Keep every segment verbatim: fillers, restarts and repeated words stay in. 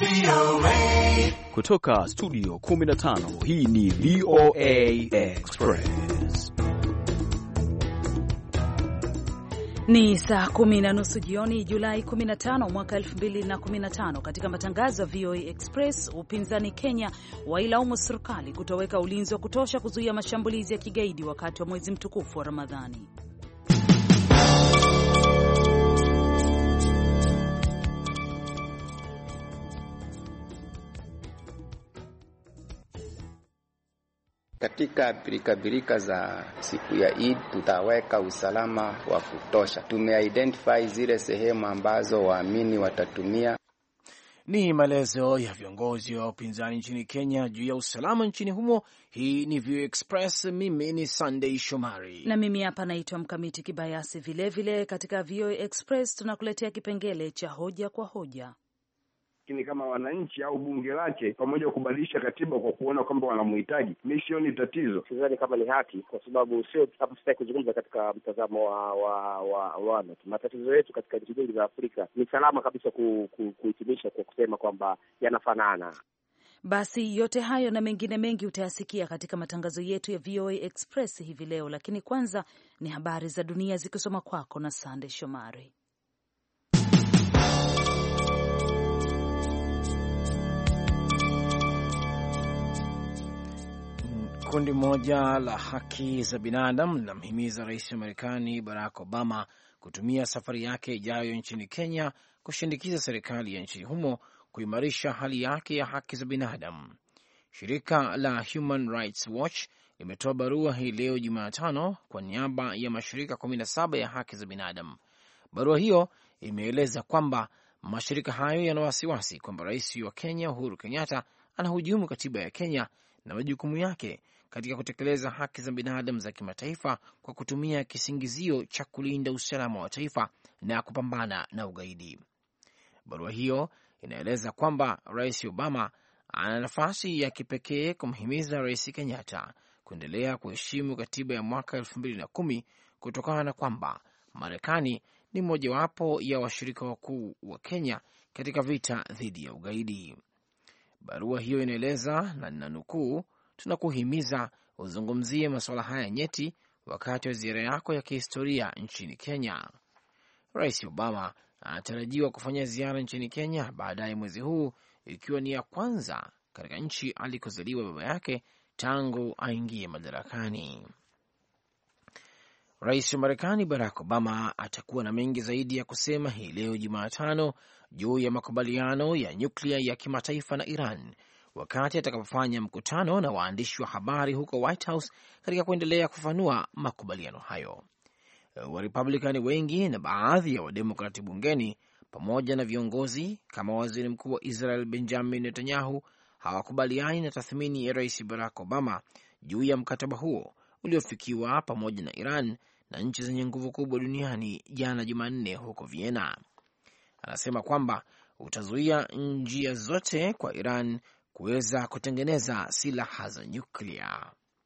Kutoka studio kumi na tano, hii ni V O A Express. Ni saa kumi na nusu jioni, Julai kumi na tano mwaka elfu mbili na kumi na tano. Katika matangazo ya V O A Express, upinzani Kenya wailaumu serikali kutoweka ulinzi wa kutosha kuzuia mashambulizi ya kigaidi wakati wa mwezi mtukufu wa Ramadhani. Katika birika-birika za siku ya Eid tutaweka usalama wa kutosha. Tumeidentify zile sehemu ambazo waamini watatumia. Ni maelezo ya viongozi wa upinzani nchini Kenya juu ya usalama nchini humo. Hii ni V O A Express, mimi ni Sunday Shomari. Na mimi hapa naitwa Mkamiti Kibayasi. Vile vile katika V O A Express tunakuletea kipengele cha hoja kwa hoja. Lakini kama wananchi au bunge lake pamoja kubadilisha katiba kwa kuona kwamba wanamhitaji, mimi sioni tatizo. Sidhani kama ni haki, kwa sababu sio hapo. Sitaki kuzungumza katika mtazamo wa wa wa wana. Matatizo yetu katika nchi nyingi za Afrika ni salama kabisa kuhitimisha ku, kwa kusema kwamba yanafanana. Basi yote hayo na mengine mengi utayasikia katika matangazo yetu ya V O A Express hivi leo, lakini kwanza ni habari za dunia zikisoma kwako na Sande Shomari. Kundi moja la haki za binadamu linamhimiza rais wa Marekani Barack Obama kutumia safari yake ijayo nchini Kenya kushindikiza serikali ya nchini humo kuimarisha hali yake ya haki za binadamu. Shirika la Human Rights Watch limetoa barua hii leo Jumatano kwa niaba ya mashirika kumi na saba ya haki za binadamu. Barua hiyo imeeleza kwamba mashirika hayo yana wasiwasi kwamba rais wa Kenya Uhuru Kenyatta anahujumu katiba ya Kenya na majukumu yake katika kutekeleza haki za binadamu za kimataifa kwa kutumia kisingizio cha kulinda usalama wa taifa na kupambana na ugaidi. Barua hiyo inaeleza kwamba Rais Obama ana nafasi ya kipekee kumhimiza Rais Kenyatta kuendelea kuheshimu katiba ya mwaka elfu mbili na kumi kutokana na kwamba Marekani ni mojawapo ya washirika wakuu wa Kenya katika vita dhidi ya ugaidi. Barua hiyo inaeleza, na ninanukuu, tunakuhimiza uzungumzie masuala haya nyeti wakati wa ziara yako ya kihistoria nchini Kenya. Rais Obama anatarajiwa kufanya ziara nchini Kenya baadaye mwezi huu, ikiwa ni ya kwanza katika nchi alikozaliwa baba yake tangu aingie madarakani. Rais wa Marekani Barack Obama atakuwa na mengi zaidi ya kusema hii leo Jumatano juu ya makubaliano ya nyuklia ya kimataifa na Iran wakati atakapofanya mkutano na waandishi wa habari huko White House katika kuendelea kufafanua makubaliano hayo. Warepublikani wengi na baadhi ya wademokrati bungeni pamoja na viongozi kama waziri mkuu wa Israel Benjamin Netanyahu hawakubaliani na tathmini ya Rais Barack Obama juu ya mkataba huo uliofikiwa pamoja na Iran na nchi zenye nguvu kubwa duniani jana Jumanne huko Vienna. Anasema kwamba utazuia njia zote kwa Iran kuweza kutengeneza silaha za nyuklia.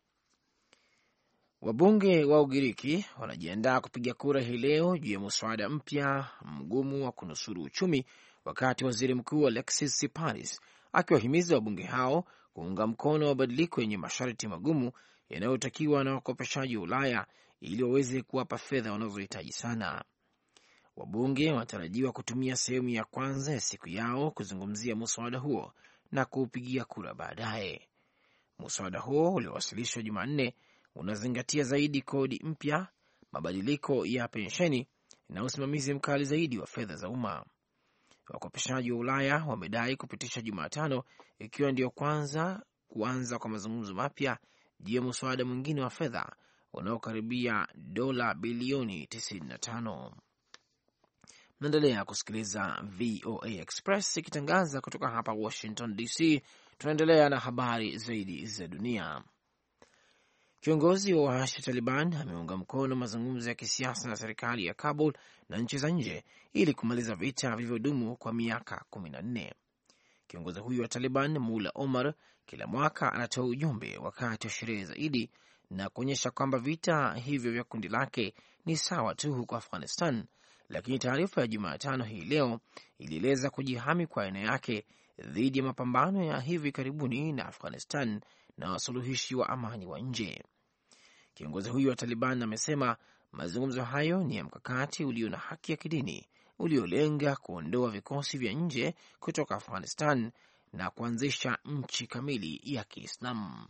Wabunge wa Ugiriki wanajiandaa kupiga kura hii leo juu ya muswada mpya mgumu wa kunusuru uchumi, wakati waziri mkuu Alexis Tsipras akiwahimiza wabunge hao kuunga mkono mabadiliko yenye masharti magumu yanayotakiwa na wakopeshaji wa Ulaya ili waweze kuwapa fedha wanazohitaji sana. Wabunge wanatarajiwa kutumia sehemu ya kwanza ya siku yao kuzungumzia muswada huo na kuupigia kura baadaye. Muswada huo uliowasilishwa Jumanne unazingatia zaidi kodi mpya, mabadiliko ya pensheni na usimamizi mkali zaidi wa fedha za umma. Wakopeshaji wa Ulaya wamedai kupitisha Jumatano, ikiwa ndio kwanza kuanza kwa mazungumzo mapya juu ya muswada mwingine wa fedha unaokaribia dola bilioni tisini na tano. Mnaendelea kusikiliza V O A Express ikitangaza kutoka hapa Washington D C. Tunaendelea na habari zaidi za dunia. Kiongozi wa waasi wa Taliban ameunga mkono mazungumzo ya kisiasa na serikali ya Kabul na nchi za nje ili kumaliza vita vilivyodumu kwa miaka kumi na nne. Kiongozi huyu wa Taliban, Mullah Omar, kila mwaka anatoa ujumbe wakati wa sherehe za Idi na kuonyesha kwamba vita hivyo vya kundi lake ni sawa tu huko Afghanistan, lakini taarifa ya Jumatano hii leo ilieleza kujihami kwa aina yake dhidi ya mapambano ya hivi karibuni na Afghanistan na wasuluhishi wa amani wa nje. Kiongozi huyo wa Taliban amesema mazungumzo hayo ni ya mkakati ulio na haki ya kidini uliolenga kuondoa vikosi vya nje kutoka Afghanistan na kuanzisha nchi kamili ya Kiislamu.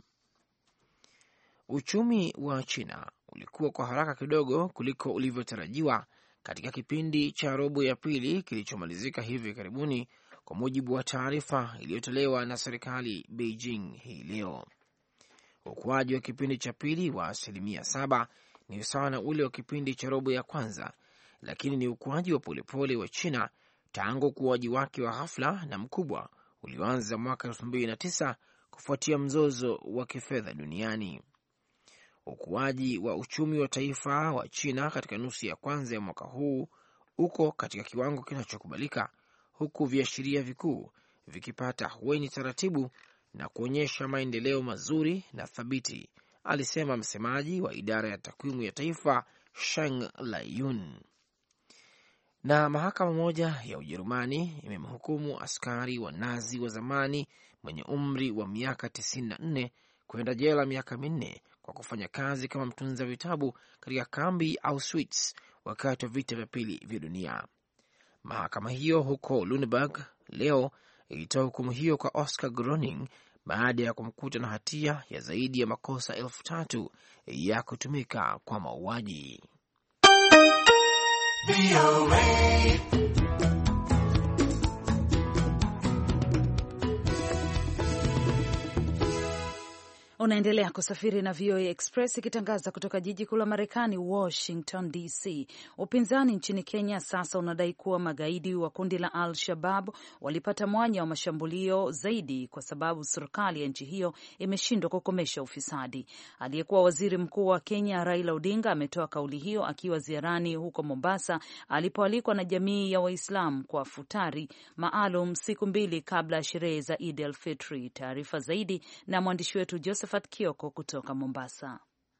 Uchumi wa China ulikuwa kwa haraka kidogo kuliko ulivyotarajiwa katika kipindi cha robo ya pili kilichomalizika hivi karibuni, kwa mujibu wa taarifa iliyotolewa na serikali Beijing hii leo. Ukuaji wa kipindi cha pili wa asilimia saba ni sawa na ule wa kipindi cha robo ya kwanza, lakini ni ukuaji wa polepole wa China tangu ukuaji wake wa ghafla na mkubwa ulioanza mwaka elfu mbili na tisa kufuatia mzozo wa kifedha duniani. Ukuaji wa uchumi wa taifa wa China katika nusu ya kwanza ya mwaka huu uko katika kiwango kinachokubalika, huku viashiria vikuu vikipata hueni taratibu na kuonyesha maendeleo mazuri na thabiti, alisema msemaji wa idara ya takwimu ya taifa Sheng Laiyun. Na mahakama moja ya Ujerumani imemhukumu askari wa Nazi wa zamani mwenye umri wa miaka tisini na nne kwenda jela miaka minne kwa kufanya kazi kama mtunza vitabu katika kambi Auschwitz wakati wa vita vya pili vya dunia. Mahakama hiyo huko Lüneburg leo ilitoa hukumu hiyo kwa Oscar Groening baada ya kumkuta na hatia ya zaidi ya makosa elfu tatu ya kutumika kwa mauaji. Unaendelea kusafiri na V O A Express ikitangaza kutoka jiji kuu la Marekani, Washington D C. Upinzani nchini Kenya sasa unadai kuwa magaidi wa kundi la Al-Shabab walipata mwanya wa mashambulio zaidi kwa sababu serikali ya nchi hiyo imeshindwa kukomesha ufisadi. Aliyekuwa waziri mkuu wa Kenya Raila Odinga ametoa kauli hiyo akiwa ziarani huko Mombasa alipoalikwa na jamii ya Waislamu kwa futari maalum siku mbili kabla ya sherehe za Eid al-Fitr. Taarifa zaidi na mwandishi wetu Joseph Kioko kutoka Mombasa.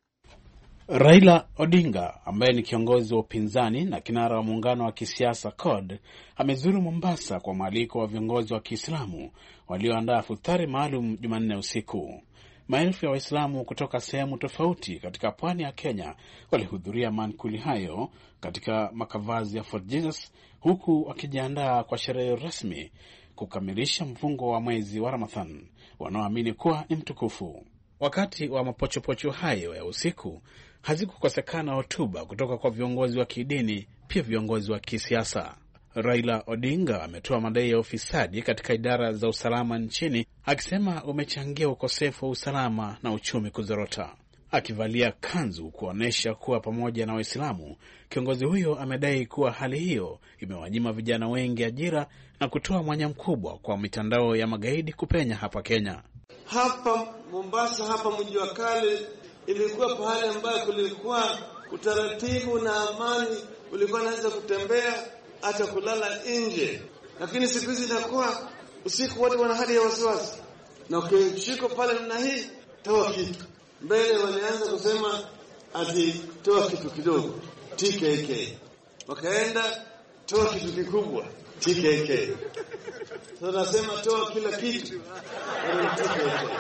Raila Odinga ambaye ni kiongozi wa upinzani na kinara wa muungano wa kisiasa C O D amezuru Mombasa kwa mwaliko wa viongozi wa Kiislamu walioandaa futari maalum Jumanne usiku. Maelfu ya Waislamu kutoka sehemu tofauti katika pwani ya Kenya walihudhuria mankuli hayo katika makavazi ya Fort Jesus, huku wakijiandaa kwa sherehe rasmi kukamilisha mfungo wa mwezi wa Ramadhan wanaoamini kuwa ni mtukufu. Wakati wa mapochopocho hayo ya usiku hazikukosekana hotuba kutoka kwa viongozi wa kidini, pia viongozi wa kisiasa. Raila Odinga ametoa madai ya ufisadi katika idara za usalama nchini, akisema umechangia ukosefu wa usalama na uchumi kuzorota. Akivalia kanzu kuonesha kuwa pamoja na Waislamu, kiongozi huyo amedai kuwa hali hiyo imewanyima vijana wengi ajira na kutoa mwanya mkubwa kwa mitandao ya magaidi kupenya hapa Kenya. Hapa Mombasa, hapa mji wa kale, ilikuwa pahali ambayo kulikuwa utaratibu na amani, ulikuwa naweza kutembea hata kulala nje. Lakini siku hizi inakuwa usiku watu wana hali ya wasiwasi, na ukishiko pale namna hii, toa kitu. Mbele walianza kusema ati toa kitu kidogo, T K K. Wakaenda toa kitu kikubwa, T K K. Sasa nasema toa kila kitu, T K K.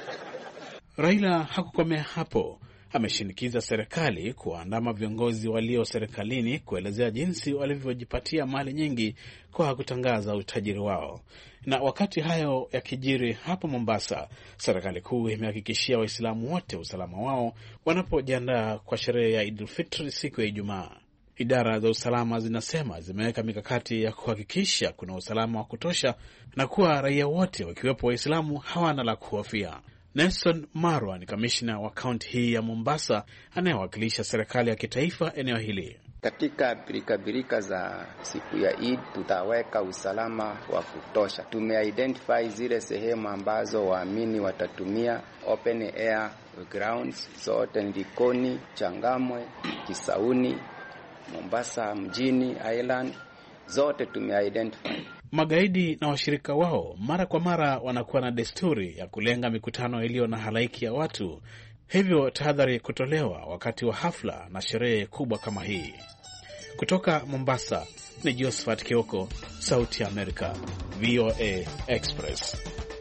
Raila hakukomea hapo. Ameshinikiza serikali kuandama viongozi walio serikalini kuelezea jinsi walivyojipatia mali nyingi kwa kutangaza utajiri wao. Na wakati hayo yakijiri hapa Mombasa, serikali kuu imehakikishia Waislamu wote usalama wao wanapojiandaa kwa sherehe ya Eid al-Fitr siku ya Ijumaa. Idara za usalama zinasema zimeweka mikakati ya kuhakikisha kuna usalama wa kutosha na kuwa raia wote wakiwepo Waislamu hawana la kuhofia. Nelson Marwa ni kamishna wa kaunti hii ya Mombasa anayewakilisha serikali ya kitaifa eneo hili. Katika birika-birika za siku ya Eid tutaweka usalama wa kutosha. Tumeidentify zile sehemu ambazo waamini watatumia open air grounds, zote Likoni, Changamwe, Kisauni, Mombasa mjini, Island, zote tumeidentify. Magaidi na washirika wao mara kwa mara wanakuwa na desturi ya kulenga mikutano iliyo na halaiki ya watu. Hivyo tahadhari kutolewa wakati wa hafla na sherehe kubwa kama hii. Kutoka Mombasa ni Josephat Kioko, Sauti ya Amerika, V O A Express.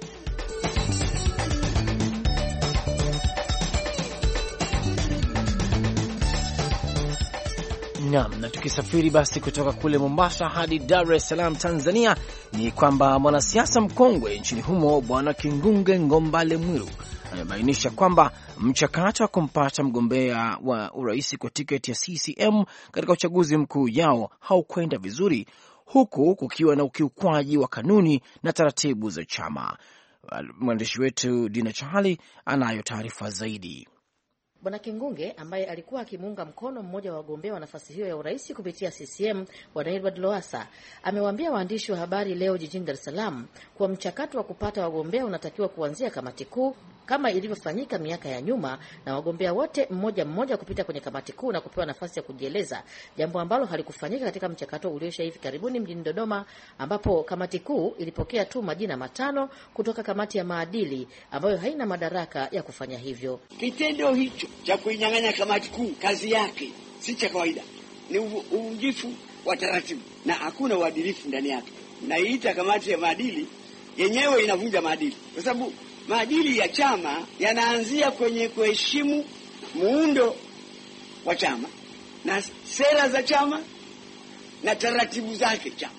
Naam, na tukisafiri basi kutoka kule Mombasa hadi Dar es Salaam Tanzania, ni kwamba mwanasiasa mkongwe nchini humo Bwana Kingunge Ngombale Mwiru amebainisha kwamba mchakato wa kumpata mgombea wa urais kwa tiketi ya C C M katika uchaguzi mkuu ujao haukwenda vizuri, huku kukiwa na ukiukwaji wa kanuni na taratibu za chama. Mwandishi wetu Dina Chahali anayo taarifa zaidi. Bwana Kingunge ambaye alikuwa akimuunga mkono mmoja wa wagombea wa nafasi hiyo ya urais kupitia C C M, Bwana Edward Lowassa, amewaambia waandishi wa habari leo jijini Dar es Salaam kuwa mchakato wa kupata wagombea unatakiwa kuanzia kamati kuu kama ilivyofanyika miaka ya nyuma, na wagombea wote mmoja mmoja kupita kwenye kamati kuu na kupewa nafasi ya kujieleza, jambo ambalo halikufanyika katika mchakato ulioisha hivi karibuni mjini Dodoma, ambapo kamati kuu ilipokea tu majina matano kutoka kamati ya maadili ambayo haina madaraka ya kufanya hivyo. Kitendo hicho cha kuinyang'anya kamati kuu kazi yake si cha kawaida, ni uvunjifu wa taratibu na hakuna uadilifu ndani yake. Naiita kamati ya maadili yenyewe inavunja maadili, kwa sababu maadili ya chama yanaanzia kwenye kuheshimu muundo wa chama na sera za chama na taratibu zake chama.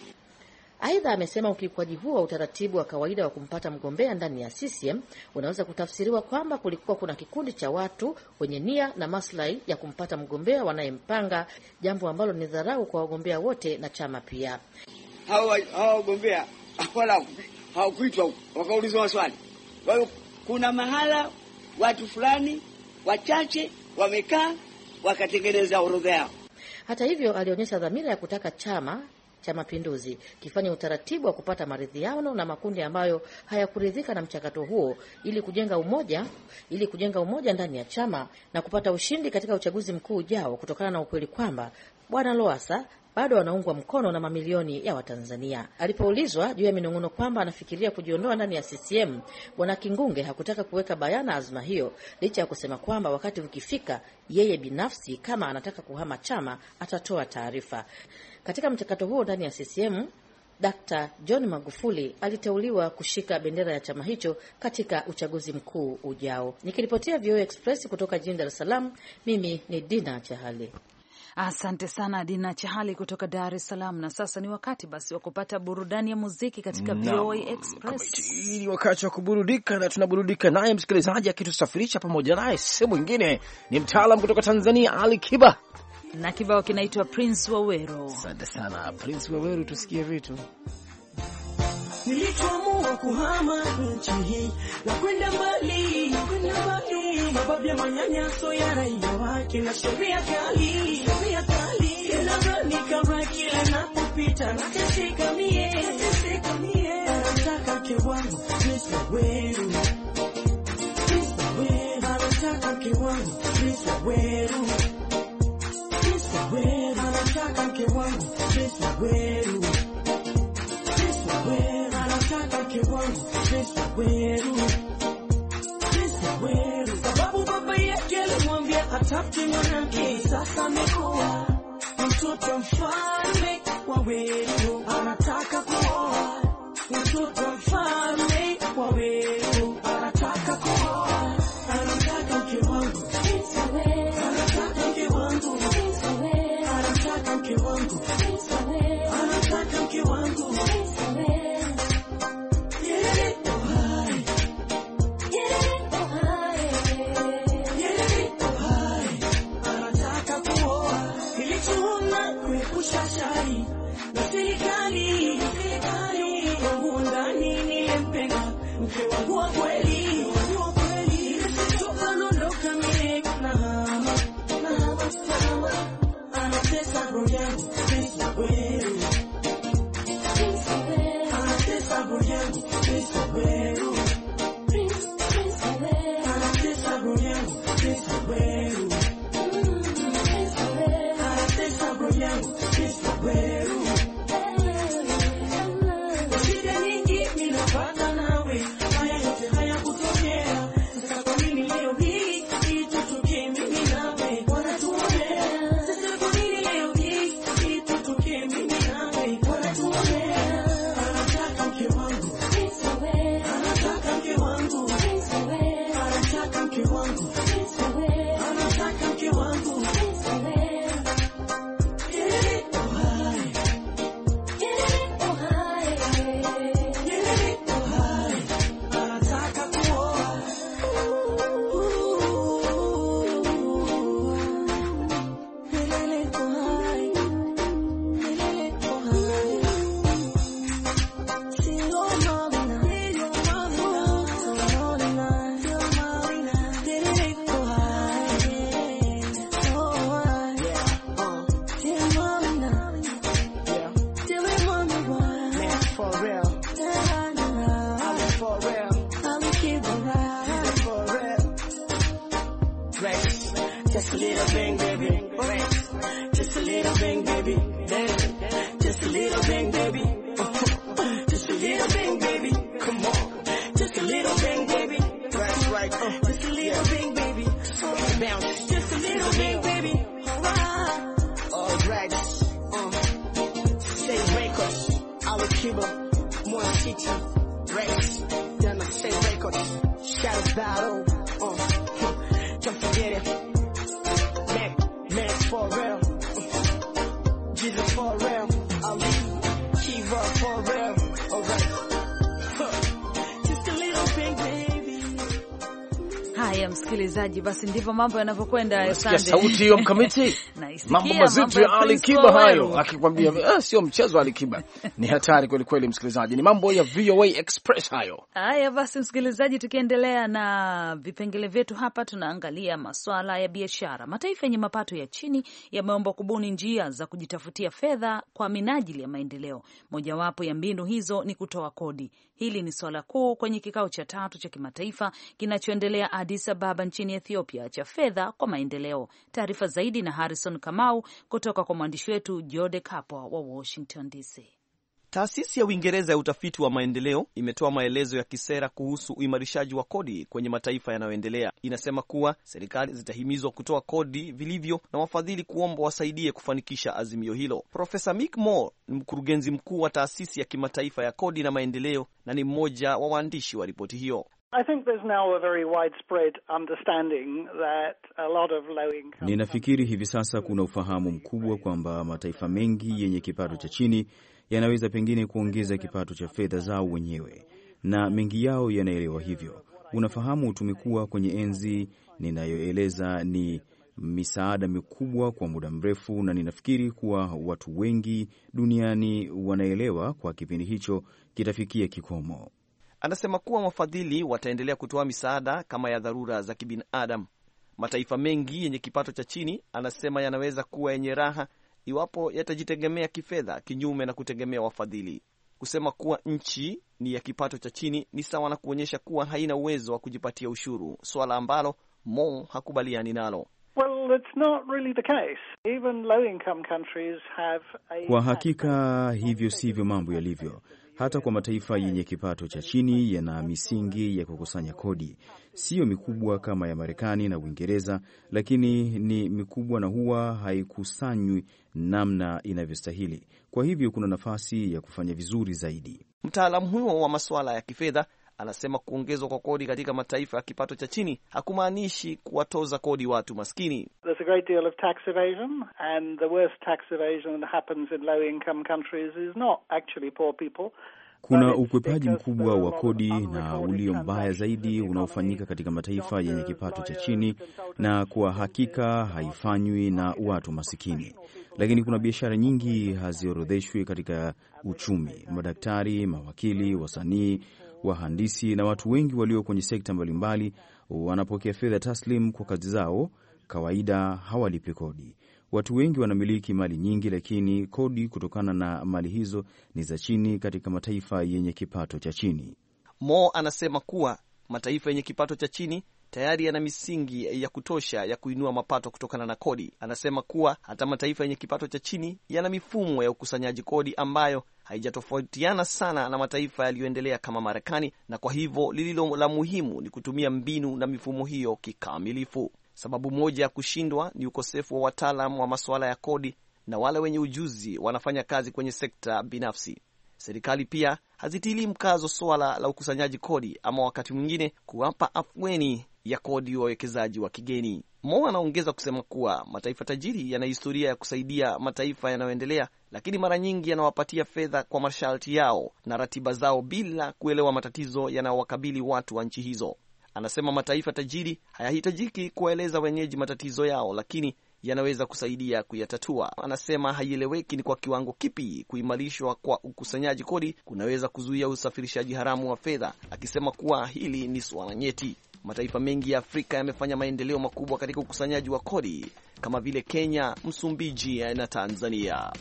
Aidha, amesema ukiukwaji huo wa utaratibu wa kawaida wa kumpata mgombea ndani ya C C M unaweza kutafsiriwa kwamba kulikuwa kuna kikundi cha watu wenye nia na maslahi ya kumpata mgombea wanayempanga, jambo ambalo ni dharau kwa wagombea wote na chama pia. Hawa hawa wagombea wala hawakuitwa wakaulizwa maswali. Kwa hiyo kuna mahala watu fulani wachache wamekaa wakatengeneza orodha yao. Hata hivyo, alionyesha dhamira ya kutaka chama cha Mapinduzi kifanya utaratibu wa kupata maridhiano na makundi ambayo hayakuridhika na mchakato huo ili kujenga umoja ili kujenga umoja ndani ya chama na kupata ushindi katika uchaguzi mkuu ujao, kutokana na ukweli kwamba Bwana Lowassa bado anaungwa mkono na mamilioni ya Watanzania. Alipoulizwa juu ya minong'ono kwamba anafikiria kujiondoa ndani ya C C M, Bwana Kingunge hakutaka kuweka bayana azma hiyo, licha ya kusema kwamba wakati ukifika yeye binafsi kama anataka kuhama chama atatoa taarifa. Katika mchakato huo ndani ya C C M, Daktari John Magufuli aliteuliwa kushika bendera ya chama hicho katika uchaguzi mkuu ujao. Nikiripotia V O A Express kutoka jijini Dar es Salaam, mimi ni Dina Chahali. Asante sana Dina Chahali kutoka Dar es Salaam. Na sasa ni wakati basi wa kupata burudani ya muziki katika V O A Express. Ni wakati wa kuburudika, na tunaburudika naye msikilizaji akitusafirisha pamoja naye si mwingine ni mtaalam kutoka Tanzania, Ali Kiba, na kibao kinaitwa Prince Waweru. Asante sana Prince Waweru, tusikie vitu. Nilichoamua kuhama nchi hii na kwenda mbali, kwenda mbali, mababu ya manyanyaso ya raia wake na sheria kali, sheria kali. Nadhani kama kila napopita nateseka mie, nateseka mie. Nataka mke wangu Prince Waweru, Prince Waweru. Nataka mke wangu Prince Waweru, Prince Waweru. Nataka mke wangu Prince Waweru, Prince Waweru. Nataka mke wangu Prince Waweru, Prince Waweru. Sababu baba yake alimwambia atafute mwanamke, sasa amekuwa mtoto mfalme. Waweru anataka kuoa mtoto mfalme. Waweru anataka kuoa, anataka mke wangu Prince Waweru, anataka mke wangu Prince Waweru, anataka mke wangu Prince Waweru, anataka mke wangu Prince Waweru. Shashari na serikali, serikali wangu ndani Just a little bang, baby. Just a little bang, baby. Just a little bang, baby. Just a little bang, baby. Come on. Just a little bang, baby. That's right. Uh, just a little bang, baby. Uh, bounce. Just a little bang, baby. All right. Um, Say Records. Alikiba. More teacher. Records. Then I say Records. Shadow Battle. Uh, don't forget it. Man, man for real. Uh, Jesus for real. Ali. Kiva for real. Alright. Haya msikilizaji, basi ndivyo mambo yanavyokwenda. Sauti hiyo mkamiti, mambo mazito ya Ali Kiba hayo, akikwambia ah, sio mchezo. Ali Kiba ni hatari kweli kweli. Msikilizaji, ni mambo ya V O A Express hayo. Haya basi msikilizaji, tukiendelea na vipengele vyetu hapa, tunaangalia masuala ya biashara. Mataifa yenye mapato ya chini yameomba kubuni njia za kujitafutia fedha kwa minajili ya maendeleo. Mojawapo ya mbinu hizo ni kutoa kodi. Hili ni swala kuu kwenye kikao cha tatu cha kimataifa kinachoendelea Addis Ababa nchini Ethiopia cha fedha kwa maendeleo. Taarifa zaidi na Harrison Kamau kutoka kwa mwandishi wetu Jode Kapwa wa Washington D C. Taasisi ya Uingereza ya utafiti wa maendeleo imetoa maelezo ya kisera kuhusu uimarishaji wa kodi kwenye mataifa yanayoendelea. Inasema kuwa serikali zitahimizwa kutoa kodi vilivyo na wafadhili kuomba wasaidie kufanikisha azimio hilo. Profesa Mick Moore ni mkurugenzi mkuu wa taasisi ya kimataifa ya kodi na maendeleo na ni mmoja wa waandishi wa ripoti hiyo. I think there's now a very widespread understanding that a lot of low income. Ninafikiri hivi sasa kuna ufahamu mkubwa kwamba mataifa mengi yenye kipato cha chini yanaweza pengine kuongeza kipato cha fedha zao wenyewe, na mengi yao yanaelewa hivyo. Unafahamu, tumekuwa kwenye enzi ninayoeleza ni misaada mikubwa kwa muda mrefu, na ninafikiri kuwa watu wengi duniani wanaelewa kwa kipindi hicho kitafikia kikomo. Anasema kuwa wafadhili wataendelea kutoa misaada kama ya dharura za kibinadamu. Mataifa mengi yenye kipato cha chini, anasema, yanaweza kuwa yenye raha iwapo yatajitegemea kifedha, kinyume na kutegemea wafadhili. Kusema kuwa nchi ni ya kipato cha chini ni sawa na kuonyesha kuwa haina uwezo wa kujipatia ushuru, swala ambalo Mo hakubaliani nalo. Well, it's not really the case. Even low income countries have a... Kwa hakika hivyo sivyo mambo yalivyo. Hata kwa mataifa yenye kipato cha chini yana misingi ya kukusanya kodi. Sio mikubwa kama ya Marekani na Uingereza, lakini ni mikubwa na huwa haikusanywi namna inavyostahili. Kwa hivyo kuna nafasi ya kufanya vizuri zaidi. Mtaalamu huyo wa masuala ya kifedha anasema kuongezwa kwa kodi katika mataifa ya kipato cha chini hakumaanishi kuwatoza kodi watu maskini. There's a great deal of tax evasion, and the worst tax evasion that happens in low income countries is not actually poor people. Kuna ukwepaji mkubwa wa kodi na ulio mbaya zaidi unaofanyika katika mataifa yenye kipato cha chini, na kwa hakika haifanywi na watu masikini. Lakini kuna biashara nyingi haziorodheshwi katika uchumi. Madaktari, mawakili, wasanii, wahandisi na watu wengi walio kwenye sekta mbalimbali wanapokea fedha taslim kwa kazi zao. Kawaida hawalipi kodi. Watu wengi wanamiliki mali nyingi, lakini kodi kutokana na mali hizo ni za chini katika mataifa yenye kipato cha chini. Mo anasema kuwa mataifa yenye kipato cha chini tayari yana misingi ya kutosha ya kuinua mapato kutokana na kodi. Anasema kuwa hata mataifa yenye kipato cha chini yana mifumo ya ukusanyaji kodi ambayo haijatofautiana sana na mataifa yaliyoendelea kama Marekani, na kwa hivyo lililo la muhimu ni kutumia mbinu na mifumo hiyo kikamilifu. Sababu moja ya kushindwa ni ukosefu wa wataalamu wa masuala ya kodi, na wale wenye ujuzi wanafanya kazi kwenye sekta binafsi. Serikali pia hazitilii mkazo swala la ukusanyaji kodi ama wakati mwingine kuwapa afueni ya kodi wa wawekezaji wa kigeni. Mo anaongeza kusema kuwa mataifa tajiri yana historia ya kusaidia mataifa yanayoendelea, lakini mara nyingi yanawapatia fedha kwa masharti yao na ratiba zao bila kuelewa matatizo yanayowakabili watu wa nchi hizo. Anasema mataifa tajiri hayahitajiki kueleza wenyeji matatizo yao, lakini yanaweza kusaidia kuyatatua. Anasema haieleweki ni kwa kiwango kipi kuimarishwa kwa ukusanyaji kodi kunaweza kuzuia usafirishaji haramu wa fedha, akisema kuwa hili ni swala nyeti. Mataifa mengi ya Afrika yamefanya maendeleo makubwa katika ukusanyaji wa kodi kama vile Kenya, Msumbiji na Tanzania.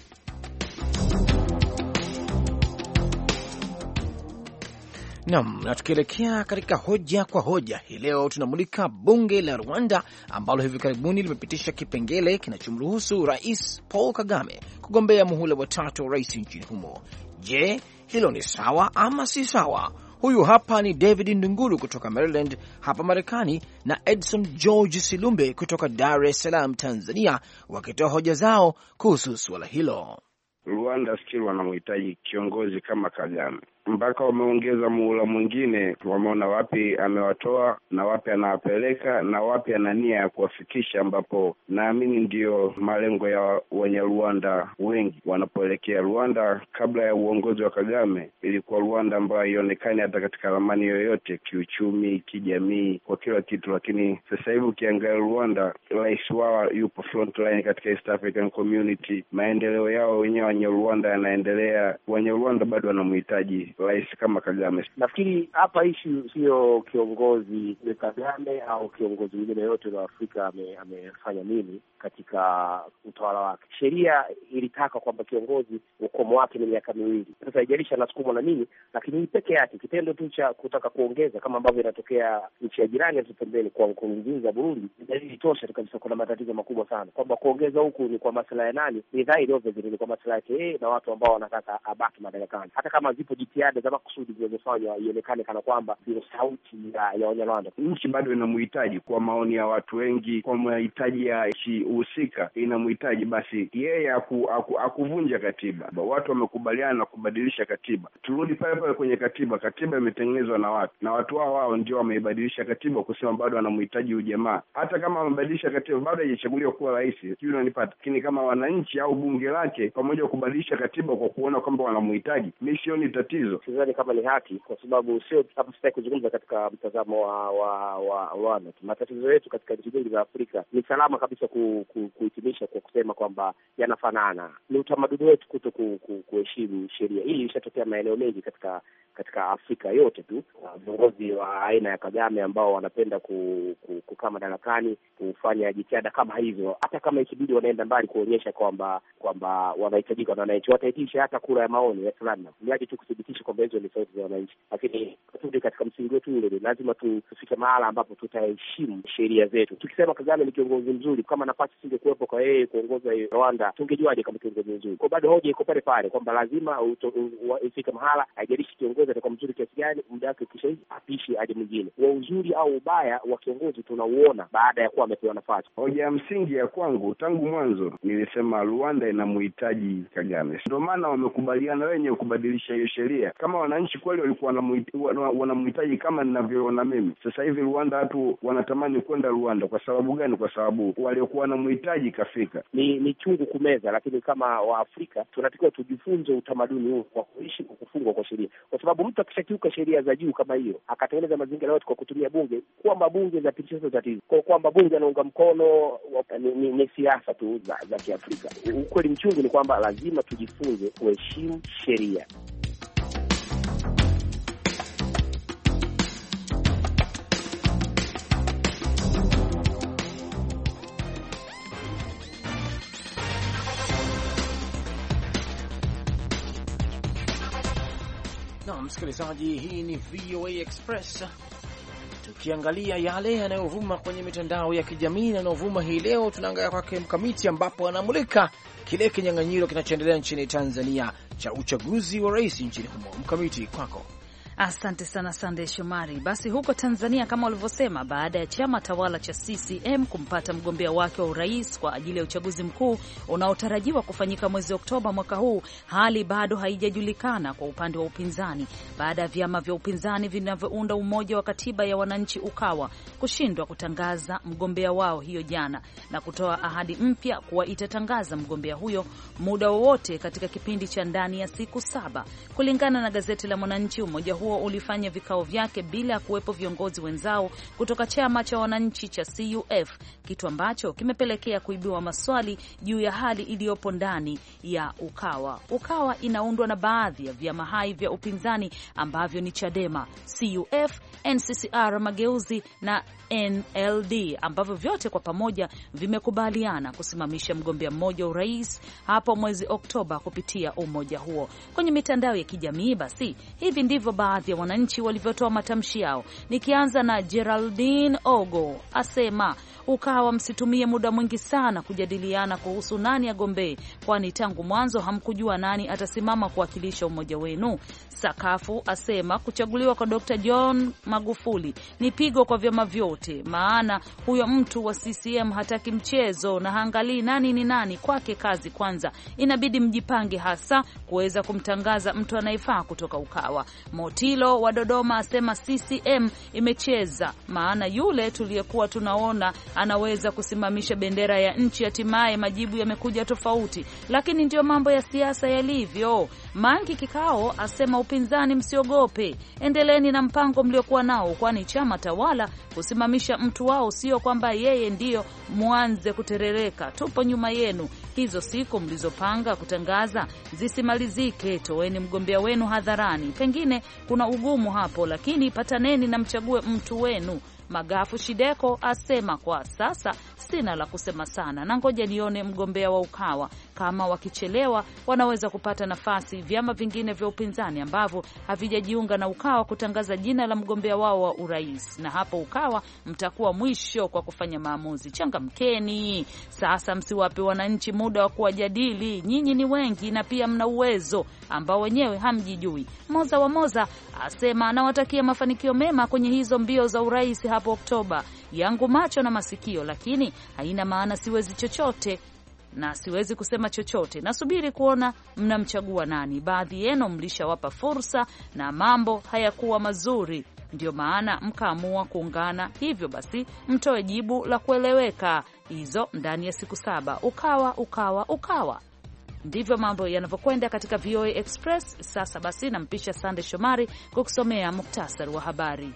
Naam, na tukielekea katika hoja kwa hoja hii leo tunamulika bunge la Rwanda ambalo hivi karibuni limepitisha kipengele kinachomruhusu Rais Paul Kagame kugombea muhula wa tatu wa rais nchini humo. Je, hilo ni sawa ama si sawa? Huyu hapa ni David Ndunguru kutoka Maryland hapa Marekani na Edson George Silumbe kutoka Dar es Salaam Tanzania, wakitoa hoja zao kuhusu suala hilo. Rwanda still wanamhitaji kiongozi kama Kagame. Mpaka wameongeza muhula mwingine, wameona wapi amewatoa na wapi anawapeleka na wapi ana nia ya kuwafikisha, ambapo naamini ndio malengo ya wenye Rwanda wengi wanapoelekea. Rwanda kabla ya uongozi wa Kagame ilikuwa Rwanda ambayo haionekani hata katika ramani yoyote, kiuchumi, kijamii, kwa kila kitu, lakini sasa hivi ukiangalia Rwanda, rais wao yupo front line katika East African Community. Maendeleo yao wenyewe wenye Rwanda yanaendelea. Wenye Rwanda bado wanamhitaji rais kama Kagame. Nafikiri hapa issue sio kiongozi ni Kagame au kiongozi mwingine yote wa Afrika ame, amefanya nini katika utawala wake. Sheria ilitaka kwamba kiongozi ukomo wake ni miaka miwili. Sasa haijalishi anasukumwa na nini, lakini hii peke yake kitendo tu cha kutaka kuongeza kama ambavyo inatokea nchi ya jirani ya pembeni kwa Nkurunziza Burundi, dalili tosha kabisa kuna matatizo makubwa sana. Kwamba kuongeza huku ni kwa maslahi ya nani? Ni dhahiri obviously ni kwa maslahi yake yeye na watu ambao wanataka abaki madarakani. Hata kama zipo jitihada za makusudi zinazofanywa ionekane kana kwamba ndio sauti ya, ya Wanyarwanda. Nchi bado inamhitaji kwa maoni ya watu wengi, kwa mahitaji ya nchi husika inamhitaji, basi yeye aku, aku, akuvunja katiba. Watu wamekubaliana na kubadilisha katiba. Turudi pale pale kwenye katiba. Katiba imetengenezwa na watu, na watu wao wao ndio wameibadilisha katiba kusema bado wanamhitaji ujamaa. Hata kama wamebadilisha katiba bado hajachaguliwa kuwa rais. Sio unanipata. Lakini kama wananchi au bunge lake pamoja kubadilisha katiba kwa kuona kwamba wanamhitaji, mimi sioni tatizo. Sidhani kama ni haki, kwa sababu sio hapo sitaki kuzungumza katika mtazamo wa wa wa Rwanda. Matatizo yetu katika nchi nyingi za Afrika ni salama kabisa ku, ku, kuhitimisha kwa kusema kwamba yanafanana. Ni utamaduni wetu kuto ku, ku, kuheshimu sheria. Hii ilishatokea maeneo mengi katika katika Afrika yote tu. Viongozi wa aina ya Kagame ambao wanapenda ku, ku, kukaa madarakani kufanya jitihada kama hizo, hata kama ikibidi wanaenda mbali kuonyesha kwamba kwamba wanahitajika na wananchi, wataitisha hata kura ya maoni ya fulani, mradi tu kudhibitisha kwamba hizo ni sauti za wananchi. Lakini turudi katika msingi wetu ule, lazima tufike mahala ambapo tutaheshimu sheria zetu. Tukisema Kagame ni kiongozi mzuri, kama nafasi singekuwepo kwa yeye kuongoza Rwanda, tungejuaje kama kiongozi mzuri? Kwa bado hoja iko pale pale kwamba lazima ufike mahala, haijalishi kiongozi atakuwa mzuri kiasi gani, muda wake ukisha apishi aje mwingine. Wa uzuri au ubaya wa kiongozi tunauona baada ya kuwa amepewa nafasi. Hoja ya msingi ya kwangu tangu mwanzo nilisema Rwanda inamhitaji Kagame. Ndio maana wamekubaliana wenyewe kubadilisha hiyo sheria. Kama wananchi kweli walikuwa wanamhitaji kama ninavyoona mimi, sasa hivi Rwanda watu wanatamani kwenda Rwanda. Kwa sababu gani? Kwa sababu waliokuwa wanamhitaji kafika. Ni ni chungu kumeza, lakini kama Waafrika tunatakiwa tujifunze utamaduni huu kwa kuishi kwa kufungwa kwa sheria. Kwa sababu mtu akishakiuka sheria za juu kama hiyo, akatengeneza mazingira yote kwa kutumia bunge, kwamba bunge zapitisha hizo tatizo. Kwa kwamba bunge anaunga mkono ni, ni, ni siasa tu za, za Kiafrika. Ukweli mchungu ni kwamba lazima tujifunze kuheshimu sheria. Na msikilizaji, hii ni V O A Express, tukiangalia yale yanayovuma kwenye mitandao ya kijamii na yanayovuma hii leo. Tunaangalia kwake Mkamiti, ambapo anamulika kile kinyang'anyiro kinachoendelea nchini Tanzania cha uchaguzi wa rais nchini humo. Mkamiti, kwako. Asante sana Sande Shomari. Basi huko Tanzania, kama walivyosema, baada ya chama tawala cha C C M kumpata mgombea wake wa urais kwa ajili ya uchaguzi mkuu unaotarajiwa kufanyika mwezi Oktoba mwaka huu, hali bado haijajulikana kwa upande wa upinzani baada ya vyama vya upinzani vinavyounda Umoja wa Katiba ya Wananchi Ukawa kushindwa kutangaza mgombea wao hiyo jana na kutoa ahadi mpya kuwa itatangaza mgombea huyo muda wowote katika kipindi cha ndani ya siku saba. Kulingana na gazeti la Mwananchi, umoja huo ulifanya vikao vyake bila kuwepo viongozi wenzao kutoka chama cha wananchi cha C U F, kitu ambacho kimepelekea kuibiwa maswali juu ya hali iliyopo ndani ya Ukawa. Ukawa inaundwa na baadhi ya vyama hai vya upinzani ambavyo ni Chadema, C U F, N C C R Mageuzi na N L D, ambavyo vyote kwa pamoja vimekubaliana kusimamisha mgombea mmoja wa urais hapo mwezi Oktoba kupitia umoja huo. Kwenye mitandao ya kijamii, basi hivi ndivyo baadhi baadhi ya wananchi walivyotoa matamshi yao. Nikianza na Geraldine Ogo, asema Ukawa msitumie muda mwingi sana kujadiliana kuhusu nani agombee, kwani tangu mwanzo hamkujua nani atasimama kuwakilisha umoja wenu. Sakafu asema kuchaguliwa kwa Doctor John Magufuli ni pigo kwa vyama vyote, maana huyo mtu wa C C M hataki mchezo na haangalii nani ni nani. Kwake kazi kwanza, inabidi mjipange hasa kuweza kumtangaza mtu anayefaa kutoka Ukawa. Motilo wa Dodoma asema C C M imecheza, maana yule tuliyekuwa tunaona anaweza kusimamisha bendera ya nchi, hatimaye majibu yamekuja tofauti, lakini ndio mambo ya siasa yalivyo. Mangi Kikao asema upinzani msiogope, endeleeni na mpango mliokuwa nao, kwani chama tawala kusimamisha mtu wao sio kwamba yeye ndiyo mwanze kuterereka. Tupo nyuma yenu, hizo siku mlizopanga kutangaza zisimalizike, toeni mgombea wenu hadharani. Pengine kuna ugumu hapo, lakini pataneni na mchague mtu wenu. Magafu Shideko asema kwa sasa sina la kusema sana, na ngoja nione mgombea wa Ukawa. Kama wakichelewa wanaweza kupata nafasi vyama vingine vya upinzani ambavyo havijajiunga na Ukawa kutangaza jina la mgombea wao wa urais, na hapo Ukawa mtakuwa mwisho kwa kufanya maamuzi. Changamkeni sasa, msiwape wananchi muda wa kuwajadili. Nyinyi ni wengi na pia mna uwezo ambao wenyewe hamjijui. Moza wa Moza asema anawatakia mafanikio mema kwenye hizo mbio za urais hapo Oktoba. Yangu macho na masikio, lakini haina maana siwezi chochote na siwezi kusema chochote. Nasubiri kuona mnamchagua nani. Baadhi yenu mlishawapa fursa na mambo hayakuwa mazuri, ndio maana mkaamua kuungana. Hivyo basi mtoe jibu la kueleweka hizo ndani ya siku saba. Ukawa, Ukawa, Ukawa. Ndivyo mambo yanavyokwenda katika V O A Express. Sasa basi nampisha Sande Shomari kukusomea muktasari wa habari.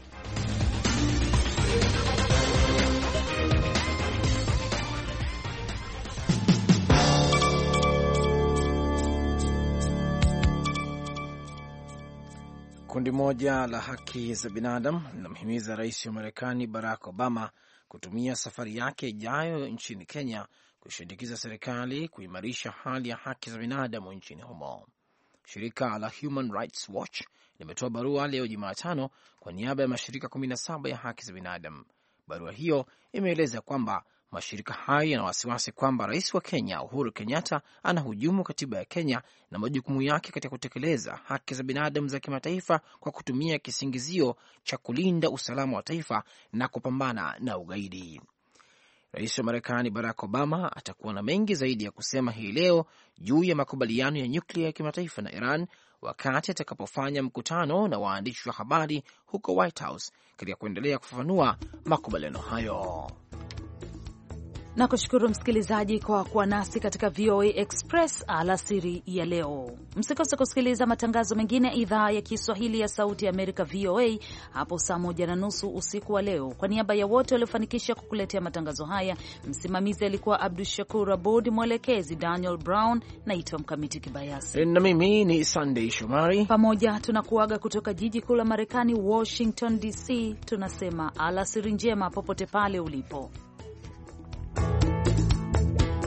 Kundi moja la haki za binadamu linamhimiza rais wa Marekani Barack Obama kutumia safari yake ijayo nchini Kenya kushindikiza serikali kuimarisha hali ya haki za binadamu nchini humo. Shirika la Human Rights Watch limetoa barua leo Jumatano kwa niaba ya mashirika kumi na saba ya haki za binadamu. Barua hiyo imeeleza kwamba mashirika hayo yana wasiwasi kwamba rais wa Kenya Uhuru Kenyatta anahujumu katiba ya Kenya na majukumu yake katika kutekeleza haki za binadamu za kimataifa kwa kutumia kisingizio cha kulinda usalama wa taifa na kupambana na ugaidi. Rais wa Marekani Barack Obama atakuwa na mengi zaidi ya kusema hii leo juu ya makubaliano ya nyuklia ya kimataifa na Iran wakati atakapofanya mkutano na waandishi wa habari huko White House katika kuendelea kufafanua makubaliano hayo. Na kushukuru msikilizaji kwa kuwa nasi katika V O A Express alasiri ya leo. Msikose kusikiliza matangazo mengine ya idhaa ya Kiswahili ya Sauti ya Amerika V O A hapo saa moja na nusu usiku wa leo. Kwa niaba ya wote waliofanikisha kukuletea matangazo haya, msimamizi alikuwa Abdul Shakur Abud, mwelekezi Daniel Brown, naitwa Mkamiti Kibayasi na mimi ni Sunday Shomari. Pamoja tunakuaga kutoka jiji kuu la Marekani Washington D C. Tunasema alasiri njema popote pale ulipo.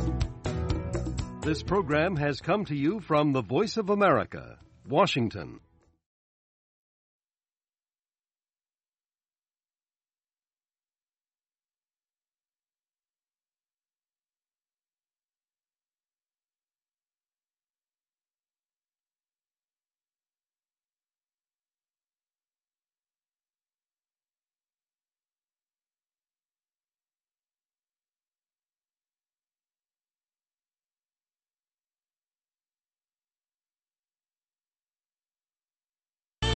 This program has come to you from the Voice of America, Washington.